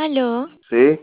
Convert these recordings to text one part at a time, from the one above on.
Aló, Sí,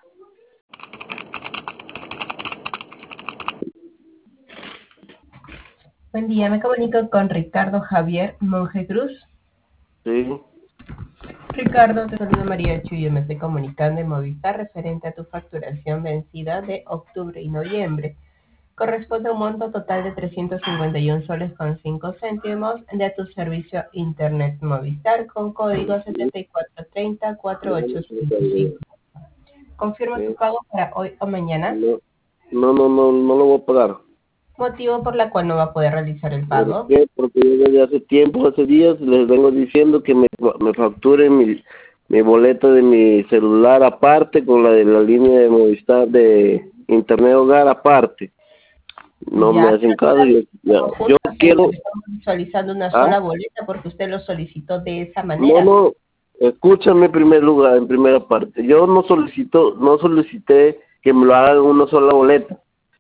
Buen día, me comunico con Ricardo Javier Monje Cruz. sí, Ricardo, te saluda María Chuyo, me estoy comunicando en Movistar referente a tu facturación vencida de octubre y noviembre. Corresponde a un monto total de 351 soles con 5 céntimos de tu servicio Internet Movistar con código sí, 7430-4855. Confirmo tu sí. pago para hoy o mañana, No, no lo voy a pagar. motivo por la cual no va a poder realizar el ¿Por pago. qué? Porque yo desde hace tiempo, hace días, les vengo diciendo que me facturen mi boleto de mi celular aparte con la de la línea de Movistar de Internet Hogar aparte. No me Ya, hacen caso. Yo conjunto, señor, quiero... estamos visualizando una ¿Ah? sola boleta porque usted lo solicitó de esa No, manera. no, escúchame en primer lugar, en primera parte. Yo no solicité que me lo hagan una sola boleta.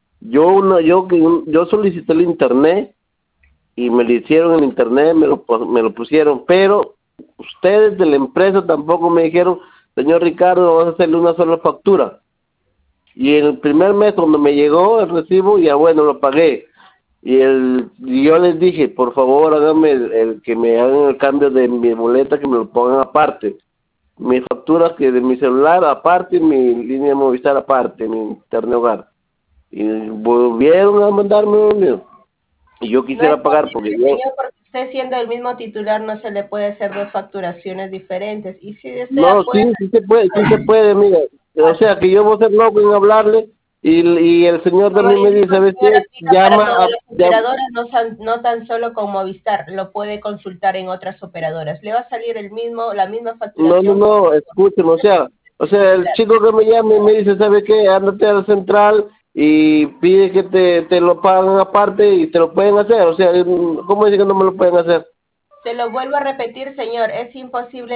Yo solicité el internet y me lo hicieron en internet, me lo pusieron, pero ustedes de la empresa tampoco me dijeron, señor Ricardo, vamos a hacerle una sola factura. Y en el primer mes cuando me llegó el recibo, ya bueno, lo pagué. Y yo les dije, por favor, háganme el que me hagan el cambio de mi boleta, que me lo pongan aparte. Mi factura que de mi celular aparte, mi línea de Movistar aparte, mi internet hogar. Y volvieron a mandarme uno. Y yo No es quisiera pagar porque posible, yo... señor, porque usted siendo el mismo titular no se le puede hacer dos facturaciones diferentes. Y si desea, No, puede sí se puede, mira. O sea, que yo voy a ser loco en hablarle y el señor como también le me indico, dice, ¿sabes señor, qué? aplica para todas las operadoras, no tan solo con Movistar, lo puede consultar en otras operadoras. Le va a salir la misma facturación No, escúcheme, o sea, el similar. chico que me llama y me dice, ¿sabe qué? Ándate a la central y pide que te lo pagan aparte y te lo pueden hacer. O sea, ¿cómo dice que no me lo pueden hacer? Se lo vuelvo a repetir, señor, es imposible